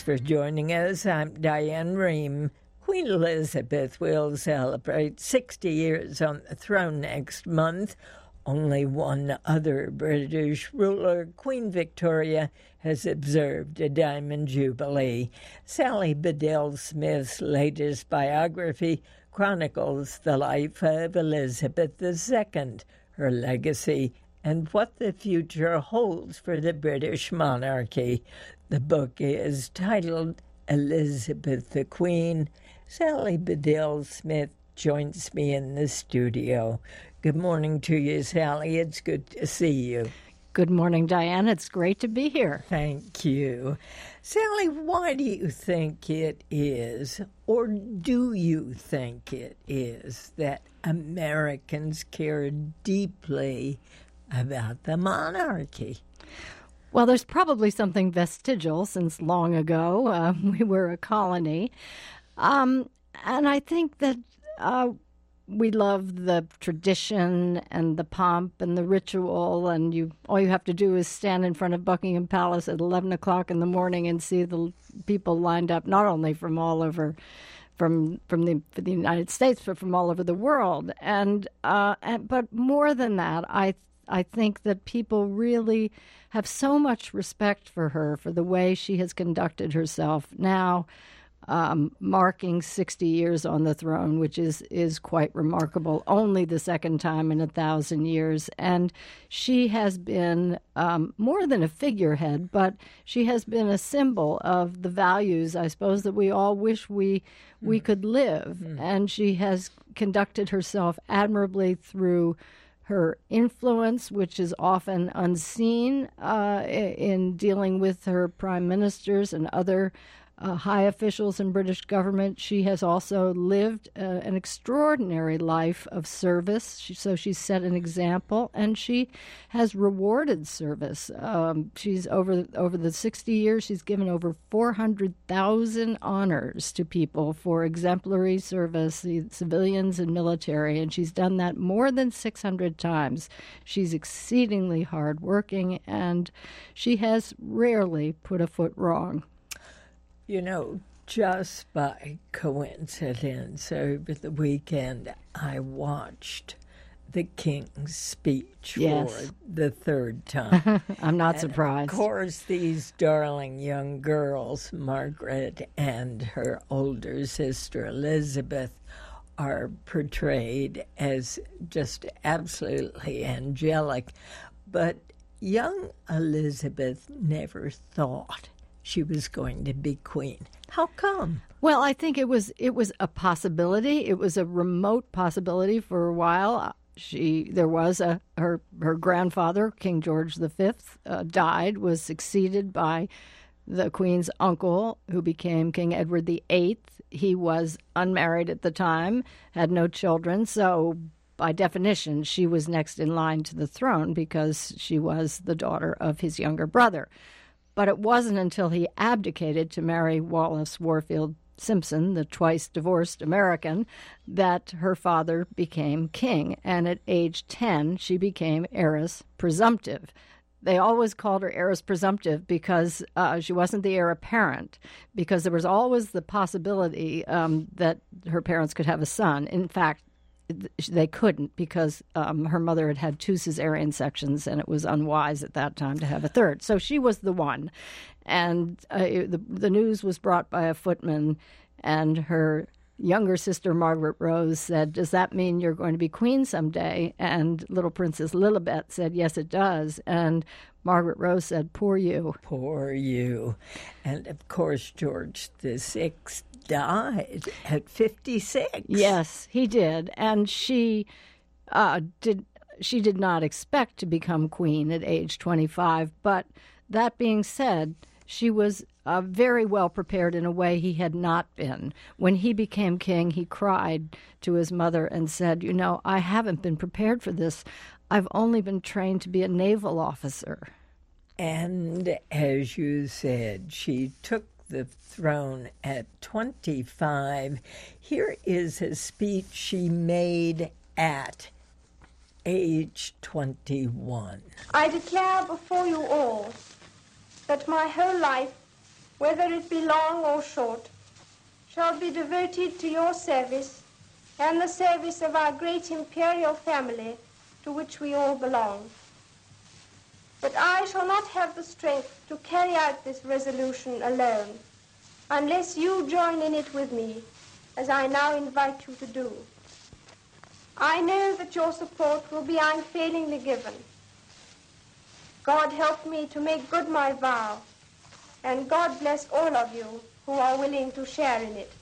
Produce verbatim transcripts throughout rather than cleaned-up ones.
for joining us. I'm Diane Rehm. Queen Elizabeth will celebrate sixty years on the throne next month. Only one other British ruler, Queen Victoria, has observed a Diamond Jubilee. Sally Bedell Smith's latest biography chronicles the life of Elizabeth the Second, her legacy, and what the future holds for the British monarchy. The book is titled Elizabeth the Queen. Sally Bedell Smith joins me in the studio. Good morning to you, Sally. It's good to see you. Good morning, Diane. It's great to be here. Thank you. Sally, why do you think it is, or do you think it is, that Americans care deeply about the monarchy? Well, there's probably something vestigial since long ago. Uh, we were a colony. Um, and I think that uh, we love the tradition and the pomp and the ritual, and you all you have to do is stand in front of Buckingham Palace at eleven o'clock in the morning and see the people lined up, not only from all over from from the, from the United States, but from all over the world. And, uh, and but more than that, I I think that people really have so much respect for her, for the way she has conducted herself now, um, marking sixty years on the throne, which is, is quite remarkable, only the second time in a thousand years. And she has been um, more than a figurehead, but she has been a symbol of the values, I suppose, that we all wish we, we mm. could live. Mm. And she has conducted herself admirably through her influence, which is often unseen uh, in dealing with her prime ministers and other uh, high officials in British government. She has also lived uh, an extraordinary life of service. She, so she's set an example, and she has rewarded service. Um, she's over over the sixty years, she's given over four hundred thousand honors to people for exemplary service, civilians and military, and she's done that more than six hundred times. She's exceedingly hardworking, and she has rarely put a foot wrong. You know, just by coincidence, over the weekend, I watched the King's speech yes. for the third time. I'm not and surprised. Of course, these darling young girls, Margaret and her older sister Elizabeth, are portrayed as just absolutely angelic. But young Elizabeth never thought she was going to be queen. How come? Well, I think it was it was a possibility. It was a remote possibility for a while. She there was a her her grandfather, King George the Fifth, uh, died, was succeeded by the Queen's uncle, who became King Edward the Eighth. He was unmarried at the time, had no children, so by definition, she was next in line to the throne because she was the daughter of his younger brother. But it wasn't until he abdicated to marry Wallis Warfield Simpson, the twice-divorced American, that her father became king. And at age ten, she became heiress presumptive. They always called her heiress presumptive because uh, she wasn't the heir apparent, because there was always the possibility um, that her parents could have a son. In fact, they couldn't because um, her mother had had two cesarean sections, and it was unwise at that time to have a third. So she was the one. And uh, the, the news was brought by a footman, and her younger sister, Margaret Rose, said, "Does that mean you're going to be queen someday?" And little Princess Lilibet said, "Yes, it does." And Margaret Rose said, "Poor you." Poor you. And, of course, George the Sixth died at fifty-six. Yes, he did. And she uh, did she did not expect to become queen at age twenty-five. But that being said, she was uh, very well prepared in a way he had not been. When he became king, he cried to his mother and said, "You know, I haven't been prepared for this. I've only been trained to be a naval officer." And as you said, she took the throne at twenty-five. Here is a speech she made at age twenty-one. I declare before you all that my whole life whether it be long or short, shall be devoted to your service and the service of our great imperial family to which we all belong. But I shall not have the strength to carry out this resolution alone, unless you join in it with me, as I now invite you to do. I know that your support will be unfailingly given. God help me to make good my vow, and God bless all of you who are willing to share in it.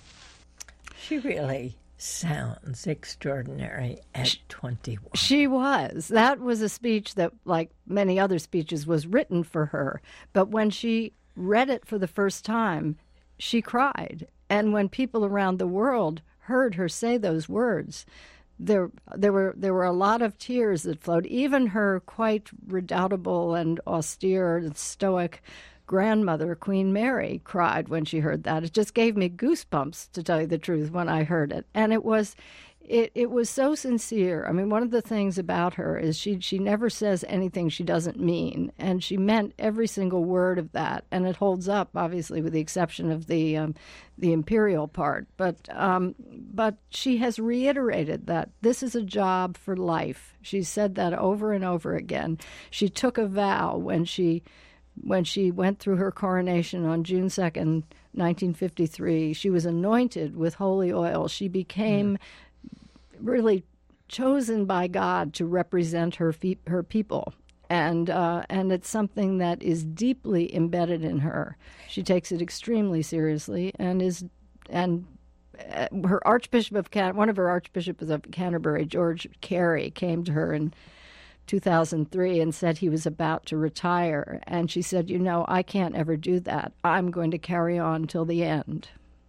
She really sounds extraordinary at twenty-one. She was. That was a speech that, like many other speeches, was written for her. But when she read it for the first time, she cried. And when people around the world heard her say those words, there there were there were a lot of tears that flowed. Even her quite redoubtable and austere and stoic grandmother, Queen Mary, cried when she heard that. It just gave me goosebumps, to tell you the truth, when I heard it. And it was it, it was so sincere. I mean, one of the things about her is she she never says anything she doesn't mean, and she meant every single word of that. And it holds up, obviously, with the exception of the um, the imperial part. But um, but she has reiterated that this is a job for life. She said that over and over again. She took a vow when she when she went through her coronation on June second, nineteen fifty-three. She was anointed with holy oil. She became mm. really chosen by God to represent her fe- her people. And uh, and it's something that is deeply embedded in her. She takes it extremely seriously, and is and uh, her Archbishop of Can- one of her Archbishops of Canterbury, George Carey, came to her in two thousand three and said he was about to retire. And she said, you know, I can't ever do that. I'm going to carry on till the end.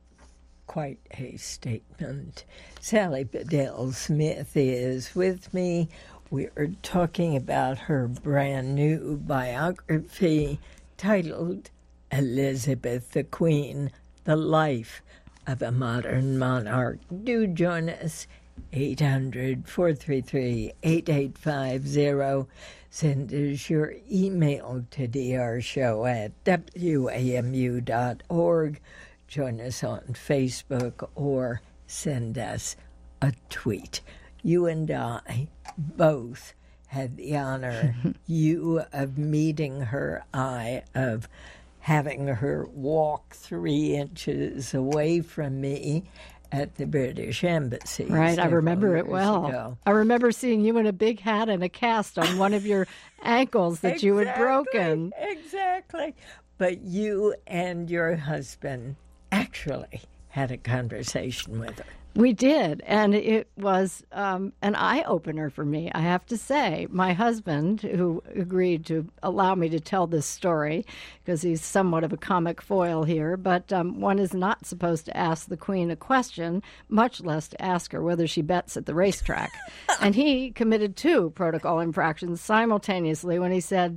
Quite a statement. Sally Bedell Smith is with me. We are talking about her brand new biography titled Elizabeth the Queen, The Life of a Modern Monarch. Do join us. eight hundred, four three three, eight eight five zero. Send us your email to d r show at w a m u dot org. Join us on Facebook or send us a tweet. You and I both had the honor, you of meeting her, I of having her walk three inches away from me at the British Embassy. Right, I remember it well. Ago. I remember seeing you in a big hat and a cast on one of your ankles that exactly, you had broken. Exactly. But you and your husband actually had a conversation with her. We did, and it was um, an eye-opener for me, I have to say. My husband, who agreed to allow me to tell this story, because he's somewhat of a comic foil here, but um, one is not supposed to ask the Queen a question, much less to ask her whether she bets at the racetrack. And he committed two protocol infractions simultaneously when he said,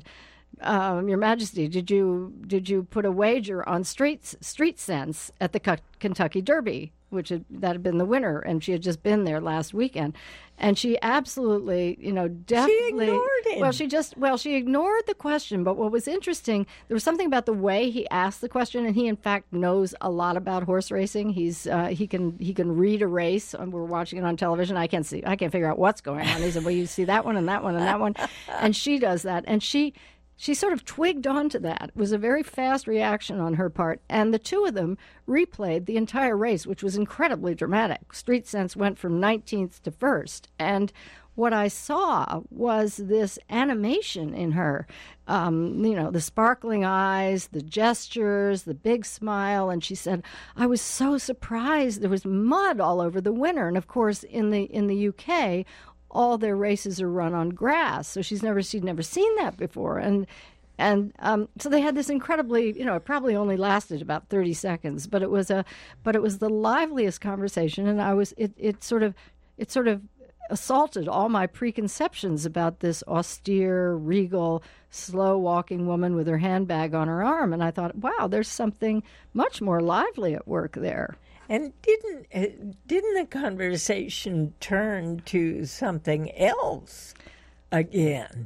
Um, Your Majesty, did you did you put a wager on street street sense at the K- Kentucky Derby, which had, that had been the winner, and she had just been there last weekend, and she absolutely, you know, definitely. She ignored him. Well, she just well, she ignored the question. But what was interesting, there was something about the way he asked the question, and he in fact knows a lot about horse racing. He's uh, he can he can read a race, and we're watching it on television. I can't see, I can't figure out what's going on. He said, "Well, you see that one and that one and that one," and she does that, and she. She sort of twigged onto that. It was a very fast reaction on her part. And the two of them replayed the entire race, which was incredibly dramatic. Street Sense went from nineteenth to first. And what I saw was this animation in her, um, you know, the sparkling eyes, the gestures, the big smile. And she said, I was so surprised. There was mud all over the winner. And, of course, in the in the U K, all their races are run on grass, so she's never she'd never seen that before, and and um, so they had this incredibly, you know, it probably only lasted about thirty seconds, but it was a but it was the liveliest conversation, and I was it it sort of it sort of assaulted all my preconceptions about this austere, regal, slow-walking woman with her handbag on her arm, and I thought, wow, there's something much more lively at work there. And didn't uh, didn't the conversation turn to something else again?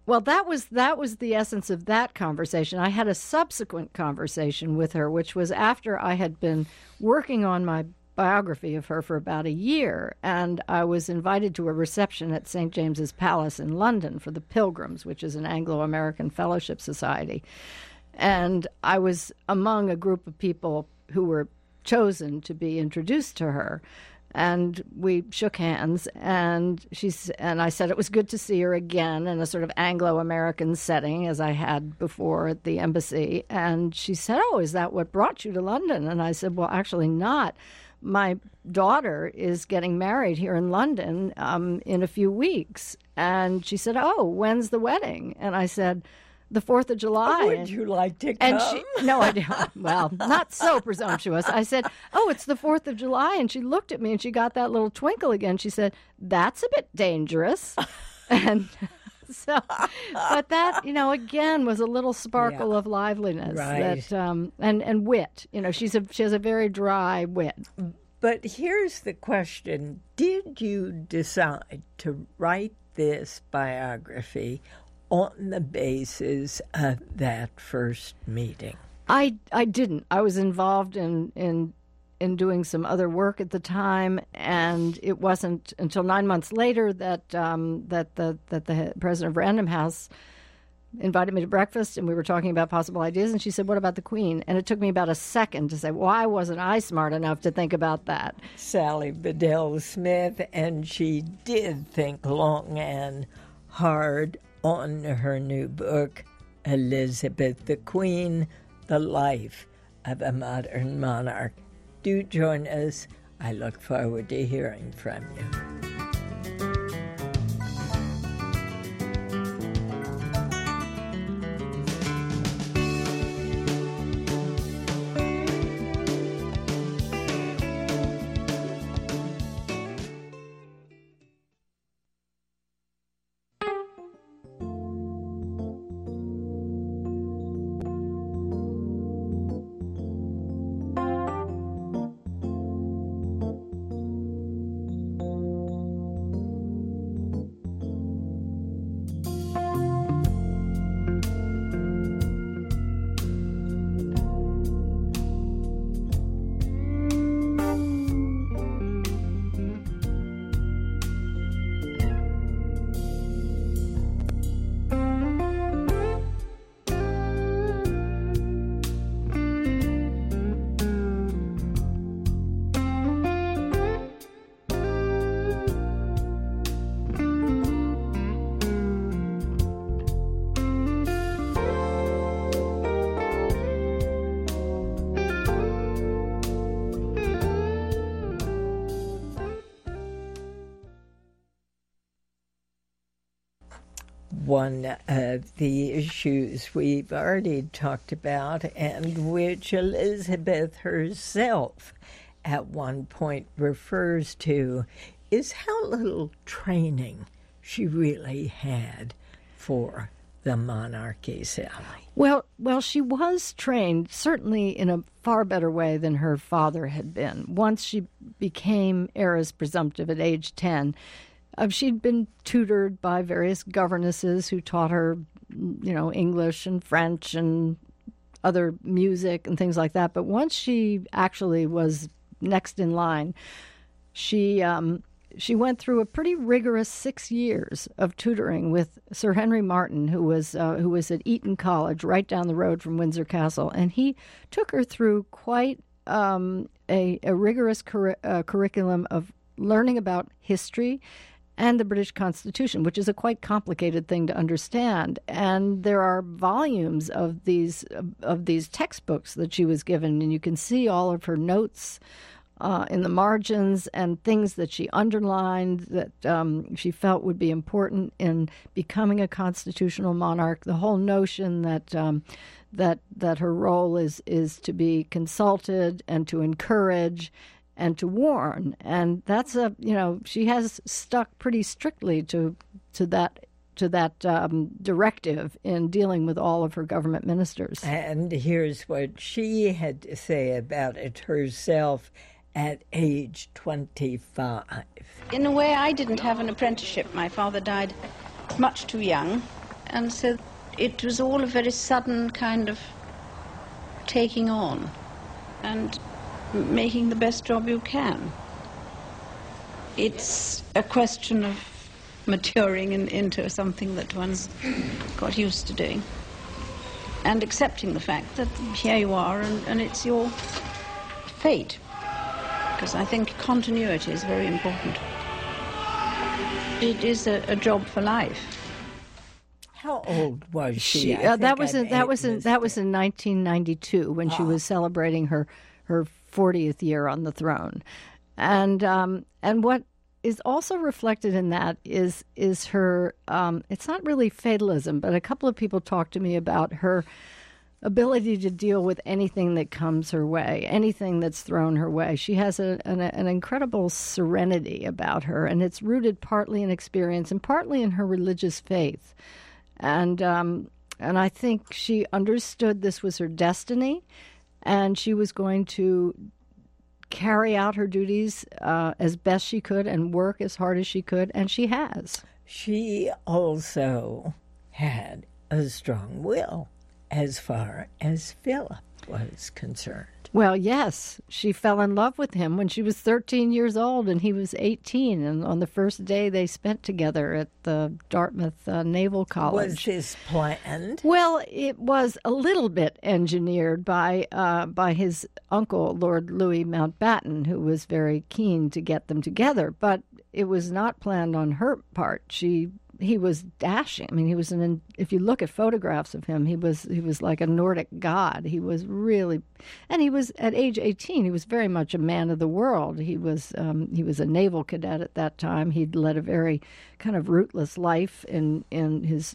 Well, that was that was the essence of that conversation. I had a subsequent conversation with her, which was after I had been working on my biography of her for about a year, and I was invited to a reception at Saint James's Palace in London for the Pilgrims, which is an Anglo-American fellowship society. And I was among a group of people who were chosen to be introduced to her. And we shook hands, and she's and I said it was good to see her again in a sort of Anglo-American setting, as I had before at the embassy. And she said, "Oh, is that what brought you to London?" And I said, "Well, actually not. My daughter is getting married here in London um, in a few weeks." And she said, "Oh, when's the wedding?" And I said, the fourth of July. Oh, would you like to come? And she, no, I don't. Well, not so presumptuous. I said, "Oh, it's the fourth of July." And she looked at me and she got that little twinkle again. She said, "That's a bit dangerous." And so, but that, you know, again, was a little sparkle Yeah. of liveliness Right. that, um, and, and wit. You know, she's a, she has a very dry wit. But here's the question. Did you decide to write this biography on the basis of that first meeting? I, I didn't. I was involved in, in in doing some other work at the time, and it wasn't until nine months later that um, that the that the president of Random House invited me to breakfast, and we were talking about possible ideas, and she said, "What about the Queen?" And it took me about a second to say, "Why wasn't I smart enough to think about that?" Sally Bedell Smith, and she did think long and hard on her new book, Elizabeth the Queen, The Life of a Modern Monarch. Do join us. I look forward to hearing from you. One of the issues we've already talked about, and which Elizabeth herself at one point refers to, is how little training she really had for the monarchy, Sally. Well, well, she was trained certainly in a far better way than her father had been. Once she became heiress presumptive at age ten, uh, she'd been tutored by various governesses who taught her, you know, English and French and other music and things like that. But once she actually was next in line, she um, she went through a pretty rigorous six years of tutoring with Sir Henry Martin, who was uh, who was at Eton College, right down the road from Windsor Castle, and he took her through quite um, a, a rigorous cur- uh, curriculum of learning about history and the British Constitution, which is a quite complicated thing to understand. And there are volumes of these of these textbooks that she was given, and you can see all of her notes uh, in the margins and things that she underlined that um, she felt would be important in becoming a constitutional monarch. The whole notion that um, that that her role is is to be consulted and to encourage and to warn, and that's a you know she has stuck pretty strictly to to that to that um, directive in dealing with all of her government ministers. And here's what she had to say about it herself at age twenty-five. In a way, I didn't have an apprenticeship. My father died much too young, And so it was all a very sudden kind of taking on and making the best job you can. It's a question of maturing in, into something that one's got used to doing and accepting the fact that here you are and, and it's your fate, because I think continuity is very important. It is a, a job for life. How old was she? she uh, that was in, that was in, that was in nineteen ninety-two when oh. she was celebrating her her fortieth year on the throne, and um, and what is also reflected in that is is her. Um, it's not really fatalism, but a couple of people talked to me about her ability to deal with anything that comes her way, anything that's thrown her way. She has a, an, an incredible serenity about her, and it's rooted partly in experience and partly in her religious faith. And um, and I think she understood this was her destiny, and she was going to carry out her duties uh, as best she could and work as hard as she could, and she has. She also had a strong will as far as Philip was concerned. Well, yes, she fell in love with him when she was thirteen years old and he was eighteen. And on the first day they spent together at the Dartmouth uh, Naval College. Was this planned? Well, it was a little bit engineered by uh, by his uncle, Lord Louis Mountbatten, who was very keen to get them together. But it was not planned on her part. She he was dashing. I mean, he was an. If you look at photographs of him, he was he was like a Nordic god. He was really, and he was at age eighteen. He was very much a man of the world. He was um, he was a naval cadet at that time. He'd led a very kind of rootless life in in his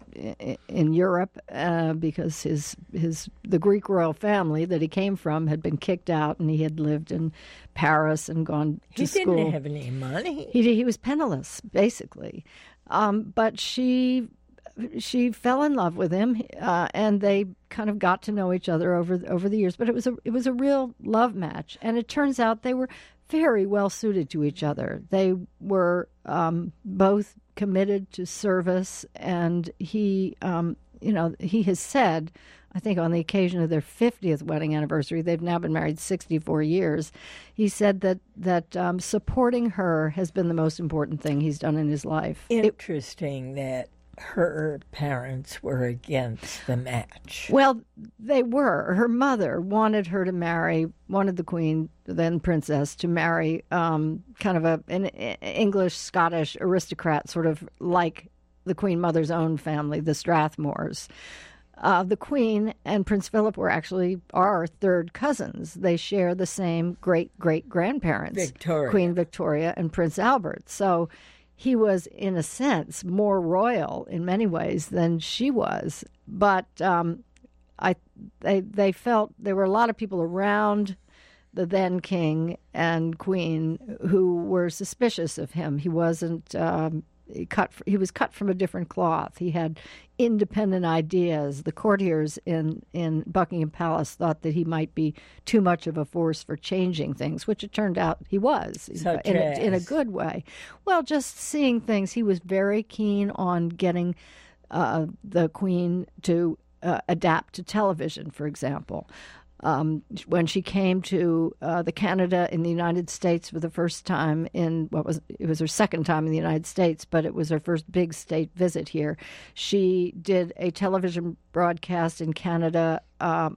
in Europe uh, because his his the Greek royal family that he came from had been kicked out, and he had lived in Paris and gone to he school. He didn't have any money. He he was penniless, basically. Um, but she she fell in love with him, uh, and they kind of got to know each other over over the years. But it was a it was a real love match, and it turns out they were very well suited to each other. They were um, both committed to service, and he um, you know he has said, I think on the occasion of their fiftieth wedding anniversary, they've now been married sixty-four years, he said that that um, supporting her has been the most important thing he's done in his life. Interesting it, that her parents were against the match. Well, they were. Her mother wanted her to marry, wanted the Queen, then Princess, to marry um, kind of a, an English, Scottish aristocrat, sort of like the Queen Mother's own family, the Strathmores. Uh, the Queen and Prince Philip were actually are third cousins. They share the same great-great-grandparents, Victoria. Queen Victoria and Prince Albert. So he was, in a sense, more royal in many ways than she was. But um, I, they, they felt there were a lot of people around the then king and queen who were suspicious of him. He wasn't... Um, He cut. He was cut from a different cloth. He had independent ideas. The courtiers in, in Buckingham Palace thought that he might be too much of a force for changing things, which it turned out he was, Such in, as? a, in a good way. Well, just seeing things. He was very keen on getting uh, the Queen to uh, adapt to television, for example. Um, when she came to uh, the Canada in the United States for the first time in what was it was her second time in the United States, but it was her first big state visit here. She did a television broadcast in Canada, um,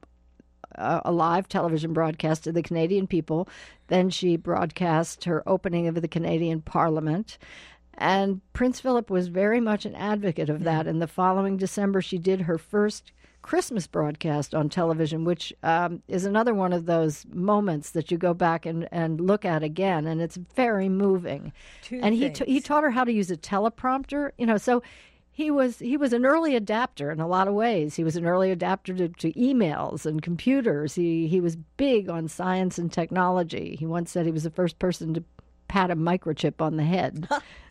a, a live television broadcast to the Canadian people. Then she broadcast her opening of the Canadian Parliament. And Prince Philip was very much an advocate of that. And the following December, she did her first Christmas broadcast on television, which um, is another one of those moments that you go back and, and look at again, and it's very moving. Two and he things. t- he taught her how to use a teleprompter, you know, so he was he was an early adapter in a lot of ways. He was an early adapter to, to emails and computers. He he was big on science and technology. He once said he was the first person to pat a microchip on the head.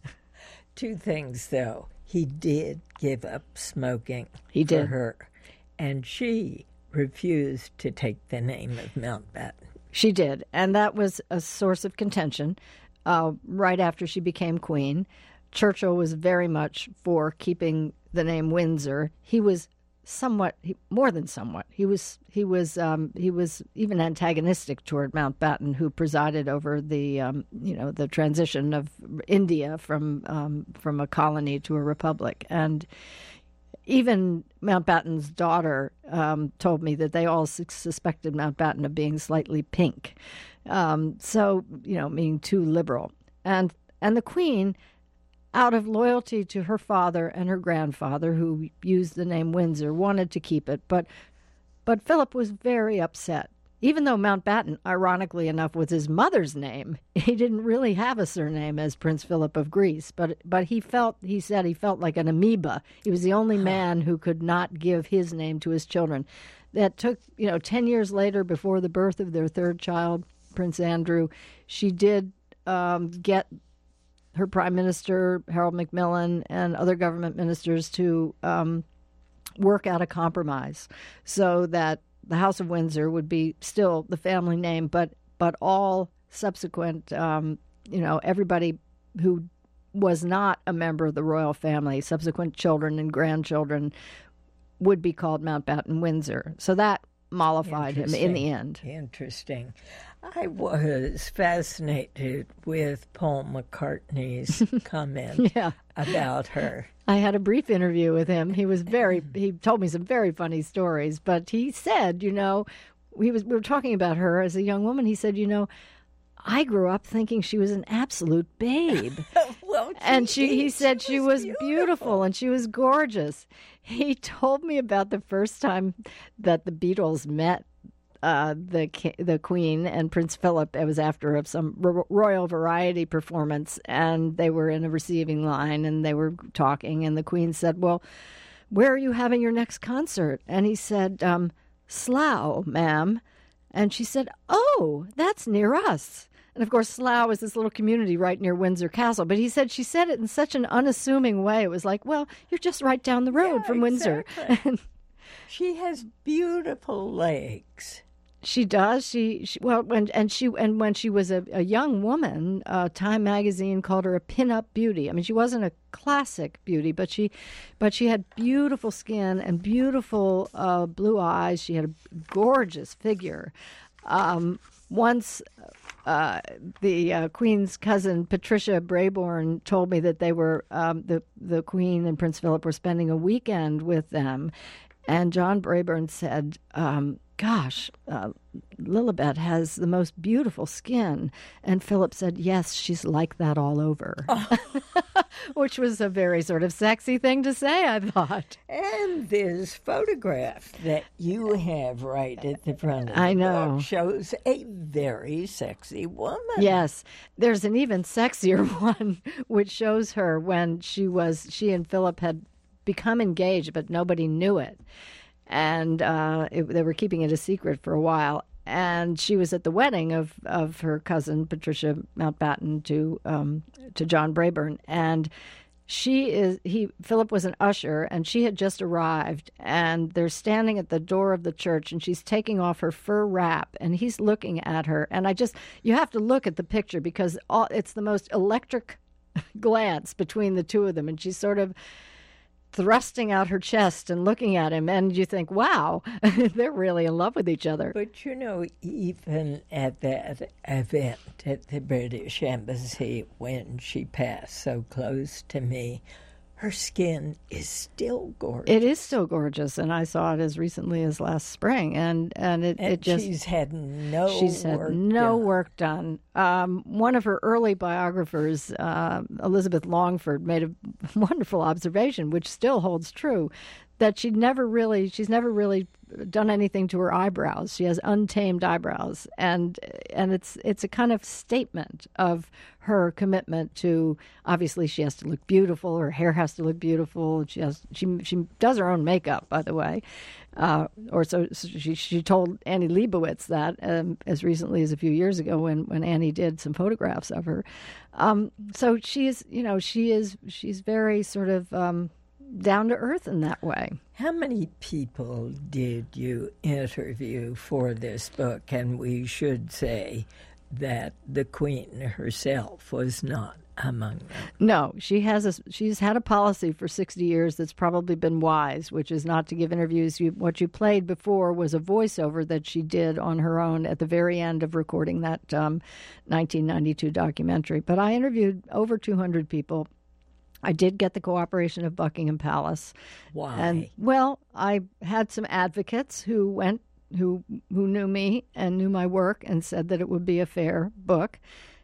Two things, though. He did give up smoking He for did. her, and she refused to take the name of Mountbatten. She did, and that was a source of contention uh, right after she became queen. Churchill was very much for keeping the name Windsor. He was somewhat, he, more than somewhat. He was he was um, he was even antagonistic toward Mountbatten, who presided over the um, you know the transition of India from um, from a colony to a republic. And even Mountbatten's daughter um, told me that they all su- suspected Mountbatten of being slightly pink, um, so you know, being too liberal. And and the Queen, out of loyalty to her father and her grandfather, who used the name Windsor, wanted to keep it. But but Philip was very upset. Even though Mountbatten, ironically enough, was his mother's name, he didn't really have a surname as Prince Philip of Greece. But but he felt, he said he felt like an amoeba. He was the only man who could not give his name to his children. That took, you know, ten years later, before the birth of their third child, Prince Andrew, she did um, get her Prime Minister, Harold Macmillan, and other government ministers to um, work out a compromise so that the House of Windsor would be still the family name, but but all subsequent, um, you know, everybody who was not a member of the royal family, subsequent children and grandchildren, would be called Mountbatten Windsor. So that mollified him in the end. Interesting. I was fascinated with Paul McCartney's comment Yeah. about her. I had a brief interview with him. He was very, he told me some very funny stories, but he said, you know, we was we were talking about her as a young woman. He said, you know, I grew up thinking she was an absolute babe. Well, and she, he said she was, she was beautiful. beautiful and she was gorgeous. He told me about the first time that the Beatles met uh, the the Queen and Prince Philip. It was after some ro- royal variety performance, and they were in a receiving line, and they were talking, and the Queen said, well, where are you having your next concert? And he said, um, Slough, ma'am. And she said, oh, that's near us. And, of course, Slough is this little community right near Windsor Castle. But he said she said it in such an unassuming way. It was like, well, you're just right down the road Yeah, from Windsor. exactly. She has beautiful legs. She does. She, she well, when and she and when she was a, a young woman, uh, Time magazine called her a pin-up beauty. I mean, she wasn't a classic beauty, but she, but she had beautiful skin and beautiful uh, blue eyes. She had a gorgeous figure. Um, once, uh, the uh, Queen's cousin Patricia Brayborn told me that they were um, the the Queen and Prince Philip were spending a weekend with them, and John Brayborn said, Um, gosh, uh, Lilibet has the most beautiful skin. And Philip said, yes, she's like that all over. Oh. Which was a very sort of sexy thing to say, I thought. And this photograph that you have right at the front of the I know. book shows a very sexy woman. Yes. There's an even sexier one, which shows her when she was, she and Philip had become engaged, but nobody knew it. And uh, it, they were keeping it a secret for a while. And she was at the wedding of, of her cousin Patricia Mountbatten to um, to John Brayborn, and she is he Philip was an usher, and she had just arrived, and they're standing at the door of the church, and she's taking off her fur wrap, and he's looking at her, and I just you have to look at the picture because all, it's the most electric glance between the two of them, and she's sort of thrusting out her chest and looking at him, and you think, wow, they're really in love with each other. But, you know, even at that event at the British Embassy, when she passed so close to me, her skin is still gorgeous. It is still gorgeous, and I saw it as recently as last spring, and, and it, and it just... she's had no She's had work no done. work done. Um, one of her early biographers, uh, Elizabeth Longford, made a wonderful observation, which still holds true, that she'd never really, she's never really done anything to her eyebrows. She has untamed eyebrows, and and it's it's a kind of statement of her commitment to. Obviously, she has to look beautiful. Her hair has to look beautiful. She has she she does her own makeup, by the way, uh, or so, so she she told Annie Leibovitz that um, as recently as a few years ago when when Annie did some photographs of her. Um, so she is, you know, she is she's very sort of. Um, down to earth in that way. How many people did you interview for this book? And we should say that the Queen herself was not among them. No, she has a she's had a policy for sixty years that's probably been wise, which is not to give interviews. You, what you played before was a voiceover that she did on her own at the very end of recording that um, nineteen ninety-two documentary. But I interviewed over two hundred people. I did get the cooperation of Buckingham Palace. Why? And, well, I had some advocates who went, who who knew me and knew my work and said that it would be a fair book.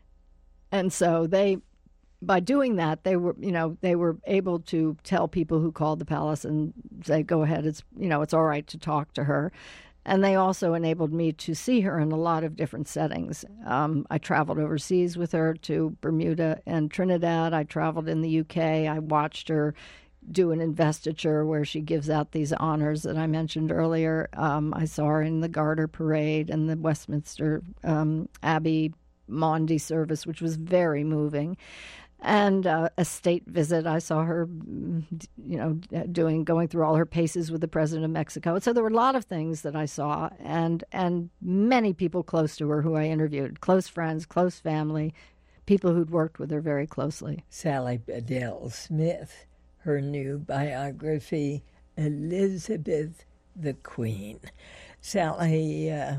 And so they... By doing that, they were, you know, they were able to tell people who called the palace and say, "Go ahead, it's, you know, it's all right to talk to her." And they also enabled me to see her in a lot of different settings. Um, I traveled overseas with her to Bermuda and Trinidad. I traveled in the U K. I watched her do an investiture where she gives out these honors that I mentioned earlier. Um, I saw her in the Garter Parade and the Westminster um, Abbey Maundy service, which was very moving. And uh, a state visit, I saw her, you know, doing going through all her paces with the president of Mexico. So there were a lot of things that I saw, and and many people close to her who I interviewed, close friends, close family, people who'd worked with her very closely. Sally Bedell Smith, her new biography, Elizabeth the Queen. Sally, uh,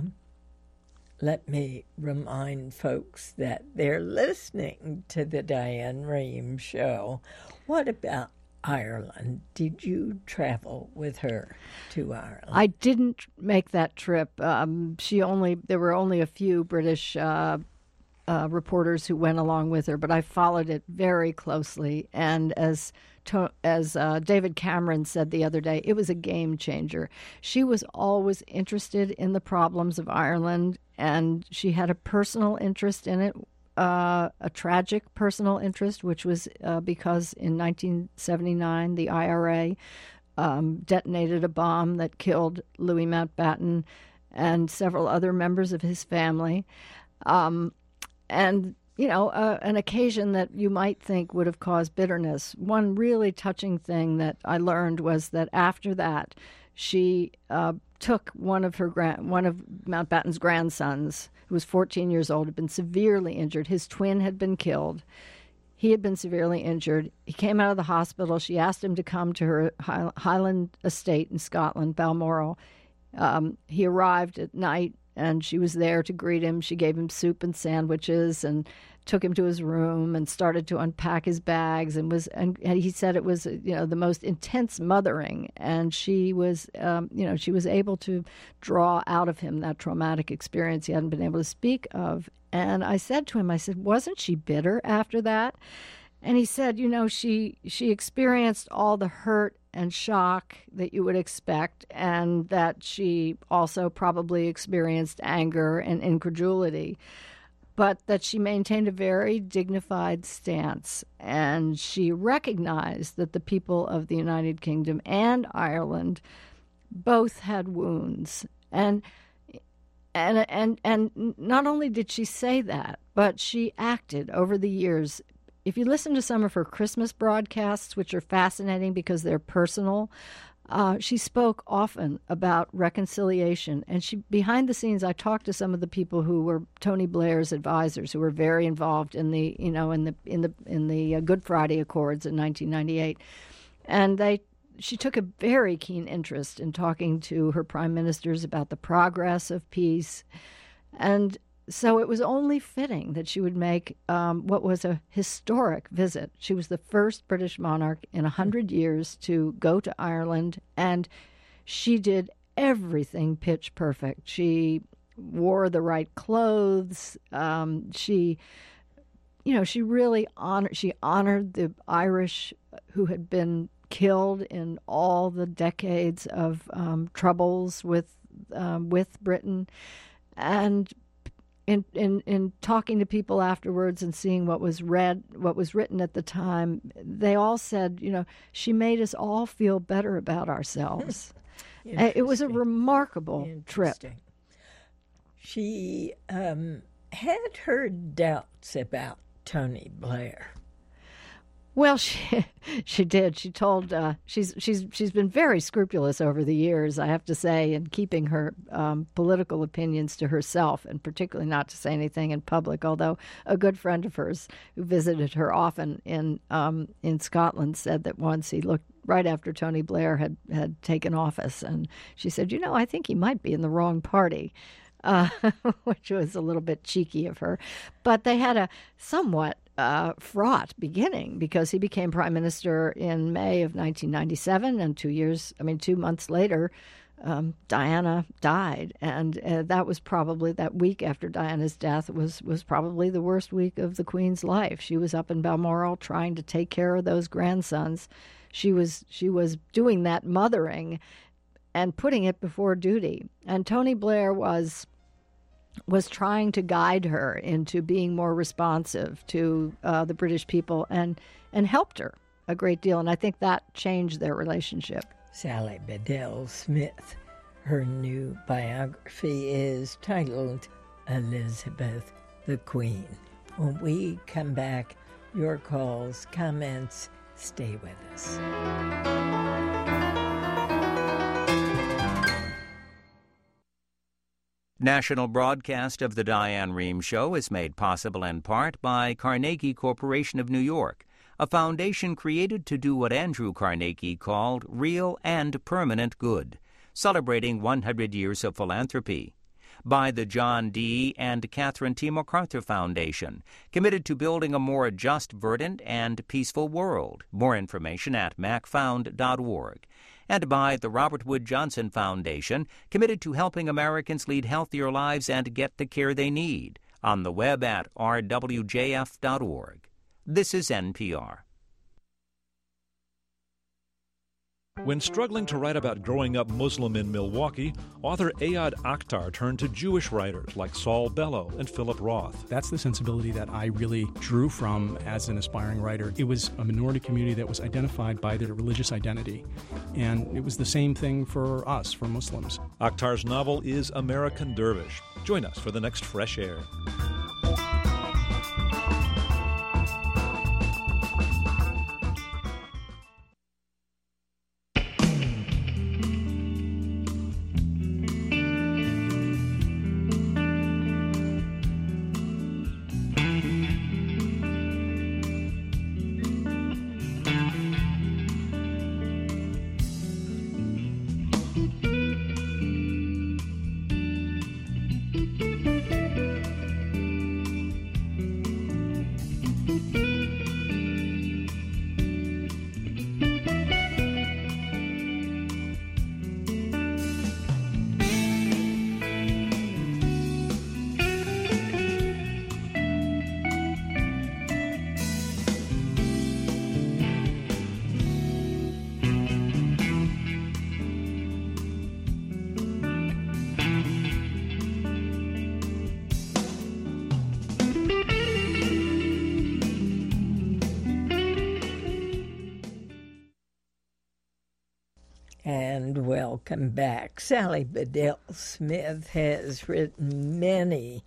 let me remind folks that they're listening to the Diane Rehm Show. What about Ireland? Did you travel with her to Ireland? I didn't make that trip. Um, she only there were only a few British uh, uh, reporters who went along with her, but I followed it very closely. And as to, as uh, David Cameron said the other day, it was a game changer. She was always interested in the problems of Ireland, and she had a personal interest in it, uh, a tragic personal interest, which was uh, because in nineteen seventy-nine, the I R A um, detonated a bomb that killed Louis Mountbatten and several other members of his family. Um, and, you know, uh, an occasion that you might think would have caused bitterness. One really touching thing that I learned was that after that, she uh, took one of her grand, one of Mountbatten's grandsons, who was fourteen years old, had been severely injured. His twin had been killed. He had been severely injured. He came out of the hospital. She asked him to come to her Highland estate in Scotland, Balmoral. Um, he arrived at night, and she was there to greet him. She gave him soup and sandwiches and took him to his room and started to unpack his bags, and was and, and he said it was, you know, the most intense mothering, and she was um, you know she was able to draw out of him that traumatic experience he hadn't been able to speak of. And I said to him, I said, wasn't she bitter after that? And he said, you know, she she experienced all the hurt and shock that you would expect, and that she also probably experienced anger and incredulity, but that she maintained a very dignified stance, and she recognized that the people of the United Kingdom and Ireland both had wounds. And and and and not only did she say that, but she acted over the years. If you listen to some of her Christmas broadcasts, which are fascinating because they're personal, uh, she spoke often about reconciliation. And she, behind the scenes, I talked to some of the people who were Tony Blair's advisors, who were very involved in the, you know, in the in the in the uh, Good Friday Accords in nineteen ninety-eight, and they. She took a very keen interest in talking to her prime ministers about the progress of peace, and so it was only fitting that she would make um, what was a historic visit. She was the first British monarch in one hundred years to go to Ireland, and she did everything pitch perfect. She wore the right clothes. Um, she, you know, she really honored, she honored the Irish who had been killed in all the decades of um, troubles with um, with Britain. And In, in in talking to people afterwards and seeing what was read, what was written at the time, they all said, you know, she made us all feel better about ourselves. It was a remarkable trip. She um, had her doubts about Tony Blair. Well, she she did. She told uh, she's she's she's been very scrupulous over the years, I have to say, in keeping her um, political opinions to herself, and particularly not to say anything in public. Although a good friend of hers who visited her often in um, in Scotland said that once he looked right after Tony Blair had had taken office, and she said, "You know, I think he might be in the wrong party." Uh, which was a little bit cheeky of her. But they had a somewhat uh, fraught beginning because he became prime minister in May of nineteen ninety-seven, and two years, I mean, two months later, um, Diana died. And uh, that was probably, that week after Diana's death was, was probably the worst week of the Queen's life. She was up in Balmoral trying to take care of those grandsons. She was she was doing that mothering and putting it before duty. And Tony Blair was was trying to guide her into being more responsive to uh, the British people and, and helped her a great deal. And I think that changed their relationship. Sally Bedell Smith. Her new biography is titled Elizabeth the Queen. When we come back, your calls, comments, stay with us. National broadcast of the Diane Rehm Show is made possible in part by Carnegie Corporation of New York, a foundation created to do what Andrew Carnegie called real and permanent good, celebrating one hundred years of philanthropy. By the John D. and Catherine T. MacArthur Foundation, committed to building a more just, verdant, and peaceful world. More information at mac found dot org. And by the Robert Wood Johnson Foundation, committed to helping Americans lead healthier lives and get the care they need. On the web at r w j f dot org. This is N P R. When struggling to write about growing up Muslim in Milwaukee, author Ayad Akhtar turned to Jewish writers like Saul Bellow and Philip Roth. That's the sensibility that I really drew from as an aspiring writer. It was a minority community that was identified by their religious identity, and it was the same thing for us, for Muslims. Akhtar's novel is American Dervish. Join us for the next Fresh Air. And welcome back. Sally Bedell Smith has written many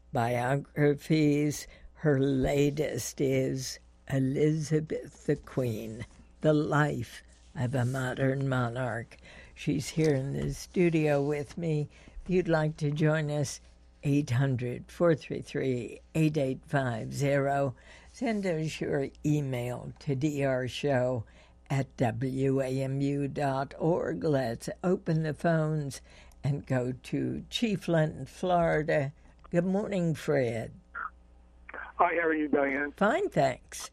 biographies. Her latest is Elizabeth the Queen, The Life of a Modern Monarch. She's here in the studio with me. If you'd like to join us, eight hundred, four three three, eight eight five zero. Send us your email to drshow at w a m u dot org. Let's open the phones and go to Chiefland, Florida. Good morning, Fred. Hi, how are you, Diane? Fine, thanks.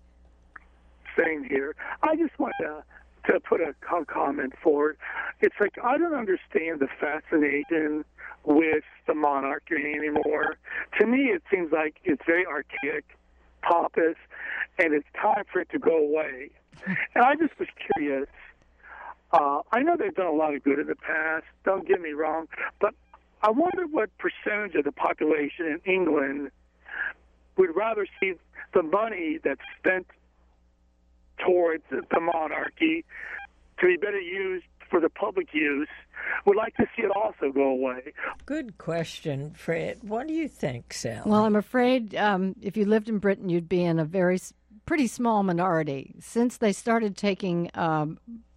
Same here. I just want to, to put a comment forward. It's like I don't understand the fascination with the monarchy anymore. To me, it seems like it's very archaic, pompous, and it's time for it to go away. And I just was curious. Uh, I know they've done a lot of good in the past, don't get me wrong, but I wonder what percentage of the population in England would rather see the money that's spent towards the monarchy to be better used for the public use, would like to see it also go away. Good question, Fred. What do you think, Sally? Well, I'm afraid um, if you lived in Britain, you'd be in a very pretty small minority. Since they started taking um,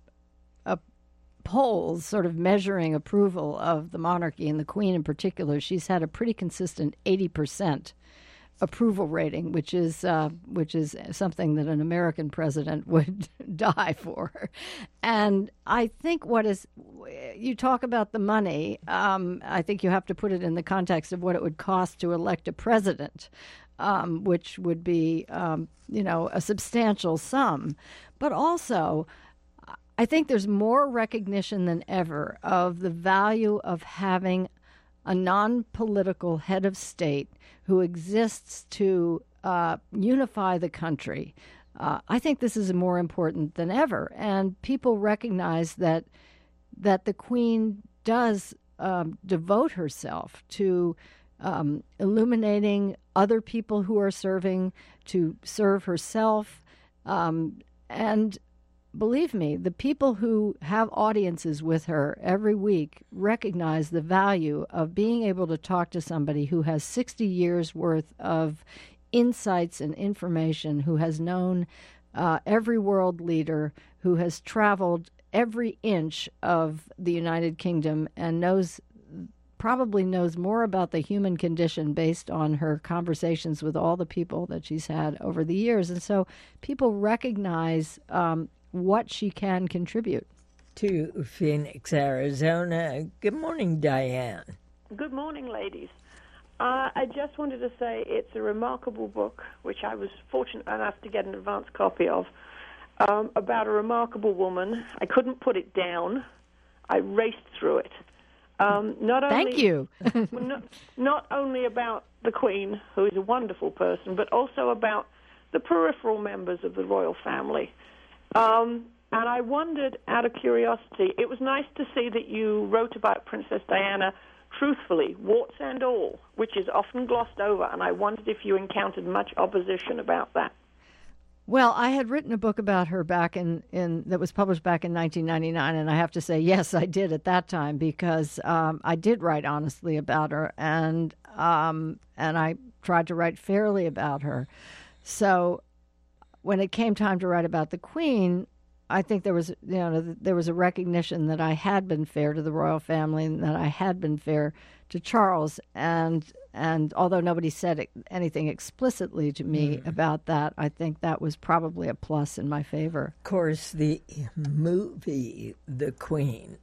a polls sort of measuring approval of the monarchy and the Queen in particular, she's had a pretty consistent eighty percent approval rating, which is uh, which is something that an American president would die for. And I think what is, you talk about the money, um, I think you have to put it in the context of what it would cost to elect a president, um, which would be, um, you know, a substantial sum. But also, I think there's more recognition than ever of the value of having a non-political head of state who exists to uh, unify the country. Uh, I think this is more important than ever, and people recognize that that the Queen does um, devote herself to um, illuminating other people who are serving, to serve herself, um, and believe me, the people who have audiences with her every week recognize the value of being able to talk to somebody who has sixty years worth of insights and information, who has known uh, every world leader, who has traveled every inch of the United Kingdom and knows probably knows more about the human condition based on her conversations with all the people that she's had over the years. And so people recognize um, what she can contribute. To Phoenix, Arizona. Good morning, Diane. Good morning, ladies. Uh, I just wanted to say it's a remarkable book, which I was fortunate enough to get an advance copy of, um, about a remarkable woman. I couldn't put it down. I raced through it. Um, not only, Thank you. not, not only about the Queen, who is a wonderful person, but also about the peripheral members of the royal family. Um, and I wondered, out of curiosity, it was nice to see that you wrote about Princess Diana truthfully, warts and all, which is often glossed over, and I wondered if you encountered much opposition about that. Well, I had written a book about her back in, in that was published back in nineteen ninety-nine, and I have to say, yes, I did at that time, because um, I did write honestly about her, and um, and I tried to write fairly about her. So when it came time to write about the Queen, I think there was, you know, there was a recognition that I had been fair to the royal family and that I had been fair to Charles. And and although nobody said anything explicitly to me mm. about that, I think that was probably a plus in my favor. Of course, the movie The Queen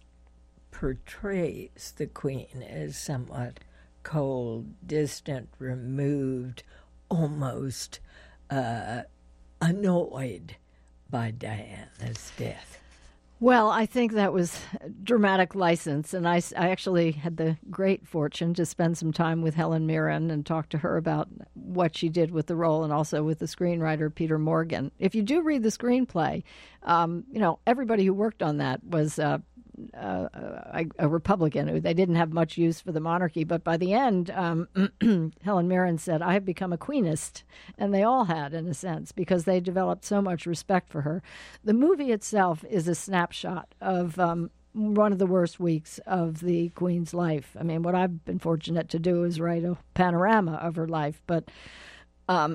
portrays the Queen as somewhat cold, distant, removed, almost uh, annoyed by Diana's death. Well, I think that was dramatic license, and I, I actually had the great fortune to spend some time with Helen Mirren and talk to her about what she did with the role, and also with the screenwriter Peter Morgan. If you do read the screenplay, um, you know, everybody who worked on that was uh, uh, a, a Republican. They didn't have much use for the monarchy, but by the end, um, Helen Mirren said, I have become a queenist, and they all had, in a sense, because they developed so much respect for her. The movie itself is a snapshot of um, one of the worst weeks of the Queen's life. I mean, what I've been fortunate to do is write a panorama of her life, but um,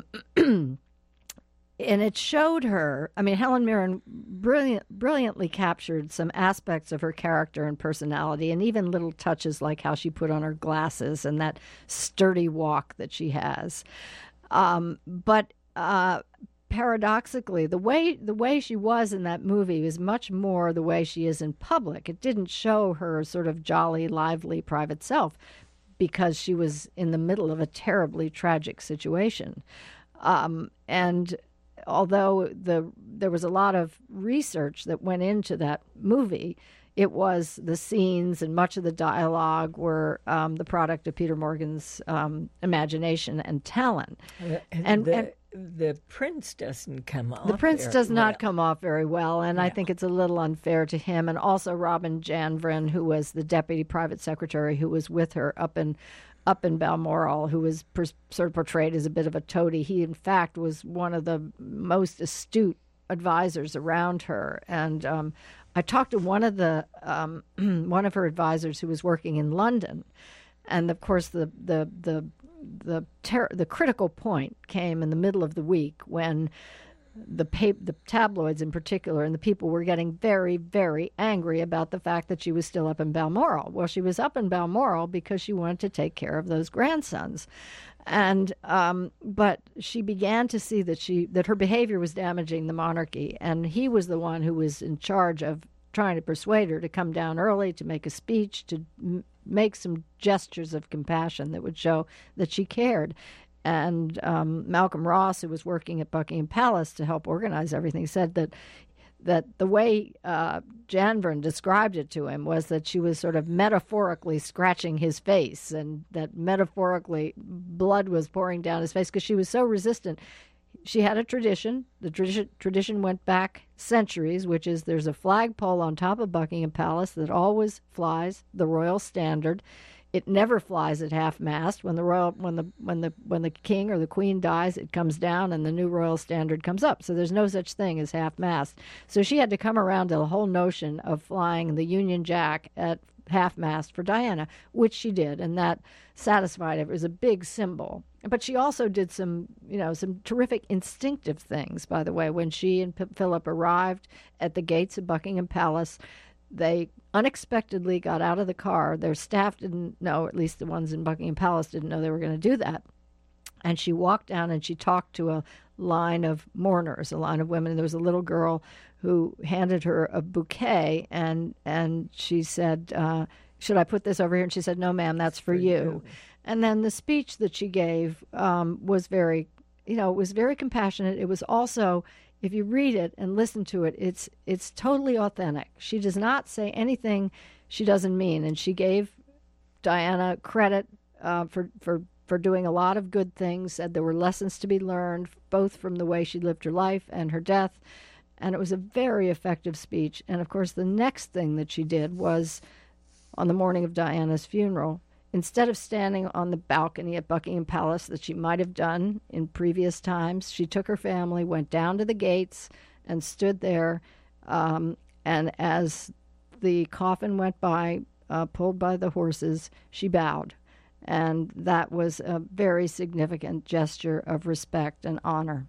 and it showed her, I mean, Helen Mirren brilliant, brilliantly captured some aspects of her character and personality, and even little touches like how she put on her glasses and that sturdy walk that she has. Um, but uh, paradoxically, the way the way she was in that movie is much more the way she is in public. It didn't show her sort of jolly, lively private self, because she was in the middle of a terribly tragic situation. Um, and although the there was a lot of research that went into that movie, it was the scenes and much of the dialogue were um, the product of Peter Morgan's um, imagination and talent. Uh, and, and, the, and the prince doesn't come off. The prince very does not well. come off very well, and No. I think it's a little unfair to him. And also Robin Janvrin, who was the deputy private secretary who was with her up in up in Balmoral, who was per, sort of portrayed as a bit of a toady. He, in fact, was one of the most astute advisors around her. And um, I talked to one of the um, one of her advisors who was working in London, and of course the the the the ter- the critical point came in the middle of the week when the pa- the tabloids in particular and the people were getting very, very angry about the fact that she was still up in Balmoral. Well, she was up in Balmoral because she wanted to take care of those grandsons. And um, but she began to see that she that her behavior was damaging the monarchy, and he was the one who was in charge of trying to persuade her to come down early, to make a speech, to m- make some gestures of compassion that would show that she cared. And um, Malcolm Ross, who was working at Buckingham Palace to help organize everything, said that that the way uh, Janvrin described it to him was that she was sort of metaphorically scratching his face, and that metaphorically blood was pouring down his face because she was so resistant. She had a tradition. The tradition, tradition went back centuries, which is there's a flagpole on top of Buckingham Palace that always flies the royal standard. It never flies at half-mast. When the royal, when the when the when the king or the queen dies, it comes down and the new royal standard comes up. So there's no such thing as half-mast. So she had to come around to the whole notion of flying the Union Jack at half-mast for Diana, which she did, and that satisfied it. It was a big symbol. But she also did some, you know, some terrific instinctive things. By the way, when she and P- Philip arrived at the gates of Buckingham Palace, they unexpectedly got out of the car. Their staff didn't know, at least the ones in Buckingham Palace didn't know they were going to do that. And she walked down and she talked to a line of mourners, a line of women. And there was a little girl who handed her a bouquet, and and she said, uh, should I put this over here? And she said, no, ma'am, that's for, for you. you. And then the speech that she gave um, was very, you know, it was very compassionate. It was also, if you read it and listen to it, it's it's totally authentic. She does not say anything she doesn't mean, and she gave Diana credit uh, for for for doing a lot of good things. Said there were lessons to be learned, both from the way she lived her life and her death, and it was a very effective speech. And of course, the next thing that she did was on the morning of Diana's funeral, instead of standing on the balcony at Buckingham Palace that she might have done in previous times, she took her family, went down to the gates, and stood there. Um, and as the coffin went by, uh, pulled by the horses, she bowed. And that was a very significant gesture of respect and honor.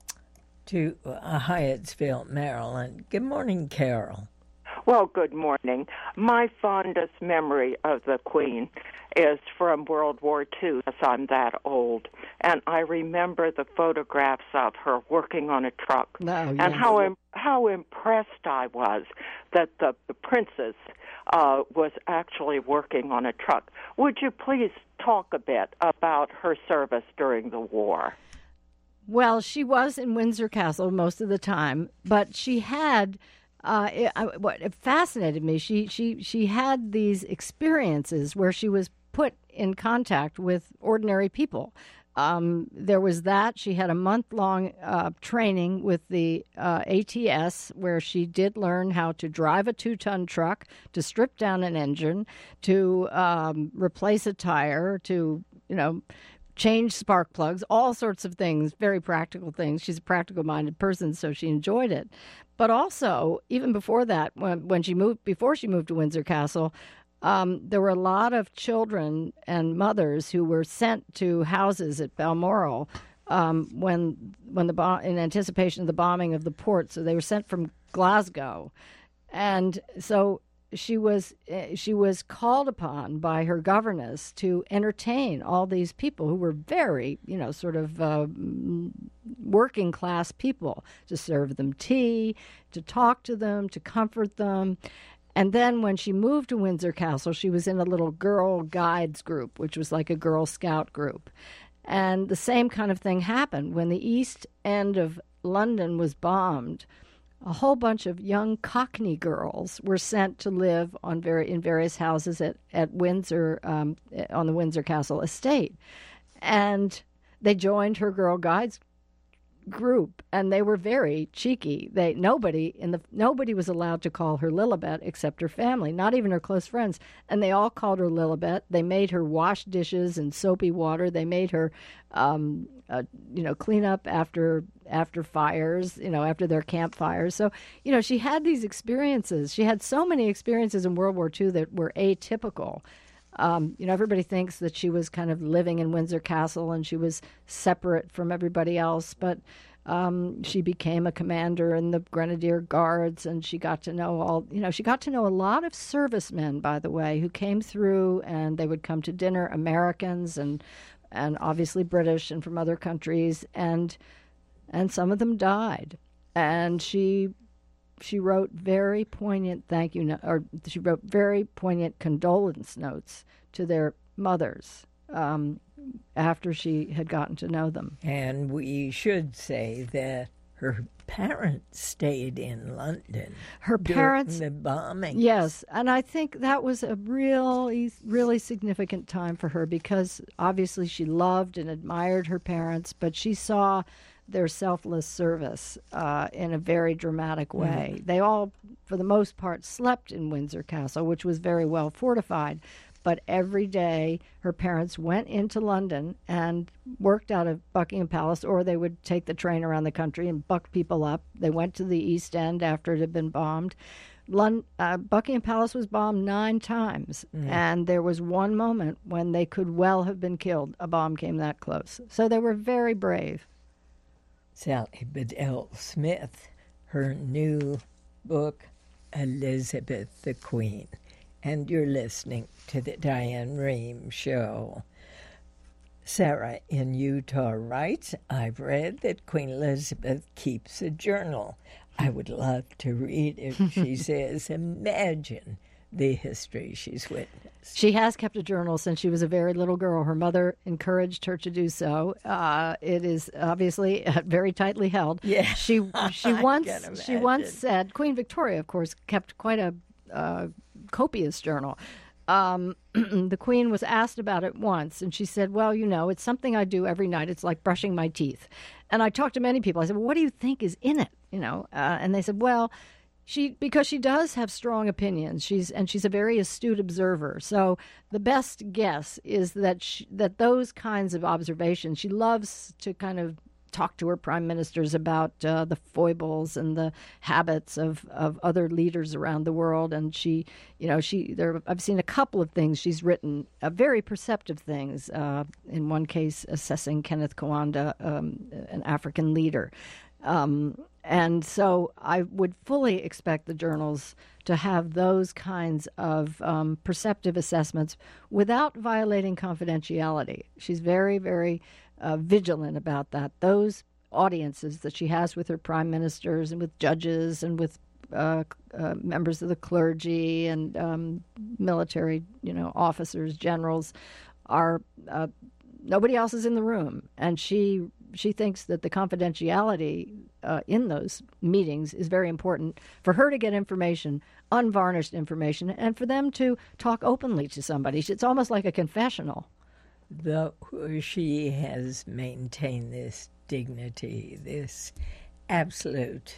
To uh, Hyattsville, Maryland. Good morning, Carol. Well, good morning. My fondest memory of the Queen is from World War Two, as I'm that old. And I remember the photographs of her working on a truck. Oh, yes. And how im- how impressed I was that the, the princess uh, was actually working on a truck. Would you please talk a bit about her service during the war? Well, she was in Windsor Castle most of the time, but she had... Uh, it, I, what it fascinated me, she, she, she had these experiences where she was put in contact with ordinary people. Um, there was that. She had a month-long uh, training with the uh, A T S where she did learn how to drive a two-ton truck, to strip down an engine, to um, replace a tire, to, you know, change spark plugs, all sorts of things, very practical things. She's a practical-minded person, so she enjoyed it. But also, even before that, when, when she moved, before she moved to Windsor Castle, um, there were a lot of children and mothers who were sent to houses at Balmoral um, when, when the bo- in anticipation of the bombing of the port. So they were sent from Glasgow, and so she was she was called upon by her governess to entertain all these people who were very, you know, sort of uh, working class people, to serve them tea, to talk to them, to comfort them. And then when she moved to Windsor Castle, she was in a little Girl Guides group, which was like a Girl Scout group. And the same kind of thing happened when the East End of London was bombed. A whole bunch of young Cockney girls were sent to live on very in various houses at at Windsor, um, on the Windsor Castle estate, and they joined her Girl Guides group, and they were very cheeky. They nobody in the nobody was allowed to call her Lilibet except her family, not even her close friends, and they all called her Lilibet. They made her wash dishes in soapy water. They made her, um, uh, you know, clean up after after fires, you know, after their campfires. So, you know, she had these experiences. She had so many experiences in World War Two that were atypical. Um, you know, everybody thinks that she was kind of living in Windsor Castle and she was separate from everybody else, but um, she became a commander in the Grenadier Guards, and she got to know all, you know, she got to know a lot of servicemen, by the way, who came through, and they would come to dinner, Americans and and obviously British and from other countries, and and some of them died. And she she wrote very poignant thank you no- or she wrote very poignant condolence notes to their mothers um, after she had gotten to know them. And we should say that her parents stayed in London. Her parents, during the bombing. Yes, and I think that was a really, really significant time for her, because obviously she loved and admired her parents, but she saw their selfless service uh, in a very dramatic way. Mm. They all, for the most part, slept in Windsor Castle, which was very well fortified. But every day her parents went into London and worked out of Buckingham Palace, or they would take the train around the country and buck people up. They went to the East End after it had been bombed. London, uh, Buckingham Palace was bombed nine times, mm. and there was one moment when they could well have been killed. A bomb came that close. So they were very brave. Sally Bedell Smith, her new book, Elizabeth the Queen. And you're listening to the Diane Rehm Show. Sarah in Utah writes, I've read that Queen Elizabeth keeps a journal. I would love to read it. She says, imagine the history she's witnessed. She has kept a journal since she was a very little girl. Her mother encouraged her to do so. Uh, it is obviously very tightly held. Yeah, she she once she once said, Queen Victoria, of course, kept quite a uh, copious journal. Um, the Queen was asked about it once, and she said, well, you know, it's something I do every night. It's like brushing my teeth. And I talked to many people. I said, well, what do you think is in it? You know, uh, and they said, well, she because she does have strong opinions. She's and she's a very astute observer. So the best guess is that she, that those kinds of observations, she loves to kind of talk to her prime ministers about uh, the foibles and the habits of, of other leaders around the world. And she, you know, she there. I've seen a couple of things she's written, uh, very perceptive things. Uh, in one case, assessing Kenneth Kaunda, um, an African leader. Um, and so I would fully expect the journals to have those kinds of um, perceptive assessments without violating confidentiality. She's very, very uh, vigilant about that. Those audiences that she has with her prime ministers and with judges and with uh, uh, members of the clergy and um, military, you know, officers, generals, are uh, nobody else is in the room, and she. She thinks that the confidentiality uh, in those meetings is very important for her to get information, unvarnished information, and for them to talk openly to somebody. It's almost like a confessional. Though she has maintained this dignity, this absolute,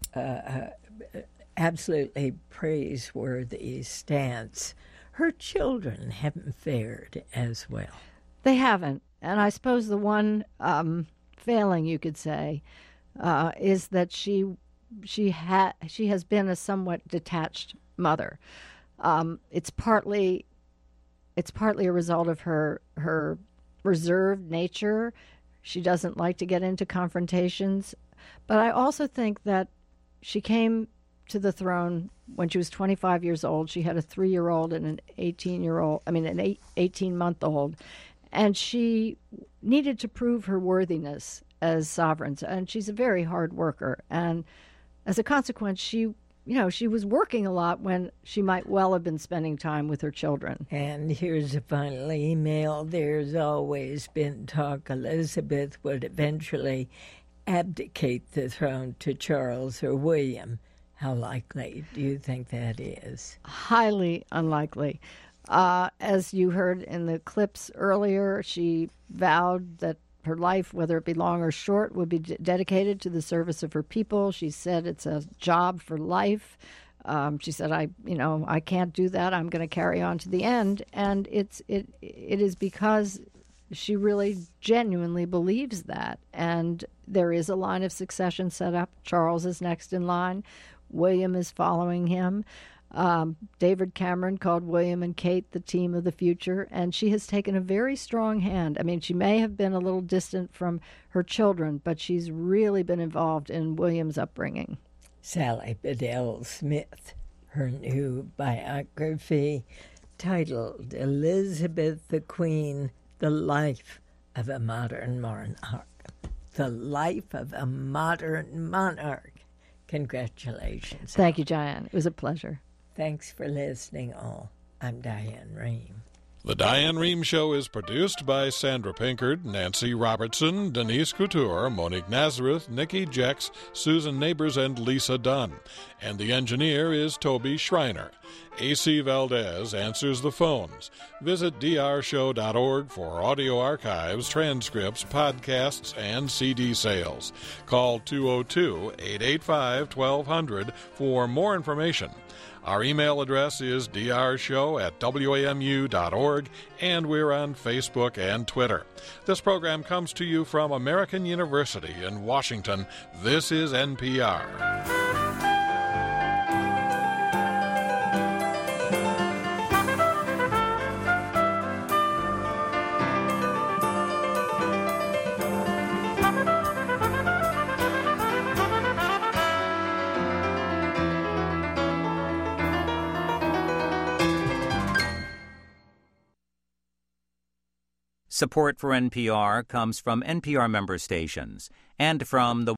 uh, absolutely praiseworthy stance, her children haven't fared as well. They haven't. And I suppose the one um, failing, you could say, uh, is that she she ha- she has been a somewhat detached mother. Um, it's partly it's partly a result of her her reserved nature. She doesn't like to get into confrontations. But I also think that she came to the throne when she was twenty-five years old. She had a three-year-old and an eighteen-year-old. I mean, an eighteen-month-old. And she needed to prove her worthiness as sovereign. And she's a very hard worker. And as a consequence, she, you know, she was working a lot when she might well have been spending time with her children. And here's a final email. There's always been talk Elizabeth would eventually abdicate the throne to Charles or William. How likely do you think that is? Highly unlikely. Uh, as you heard in the clips earlier, she vowed that her life, whether it be long or short, would be d- dedicated to the service of her people. She said it's a job for life. Um, she said, "I, you know, I can't do that. I'm going to carry on to the end." And it's it it is because she really genuinely believes that. And there is a line of succession set up. Charles is next in line. William is following him. Um, David Cameron called William and Kate the team of the future, and she has taken a very strong hand. I mean, she may have been a little distant from her children, but she's really been involved in William's upbringing. Sally Bedell Smith, her new biography titled Elizabeth the Queen, The Life of a Modern Monarch. The Life of a Modern Monarch. Congratulations. Thank you, Diane. It was a pleasure. Thanks for listening, all. I'm Diane Rehm. The Diane Rehm Show is produced by Sandra Pinkard, Nancy Robertson, Denise Couture, Monique Nazareth, Nikki Jex, Susan Neighbors, and Lisa Dunn. And the engineer is Toby Schreiner. A C Valdez answers the phones. Visit d r show dot org for audio archives, transcripts, podcasts, and C D sales. Call two oh two, eight eight five, twelve hundred for more information. Our email address is d r show at w a m u dot org, and we're on Facebook and Twitter. This program comes to you from American University in Washington. This is N P R. Support for N P R comes from N P R member stations and from the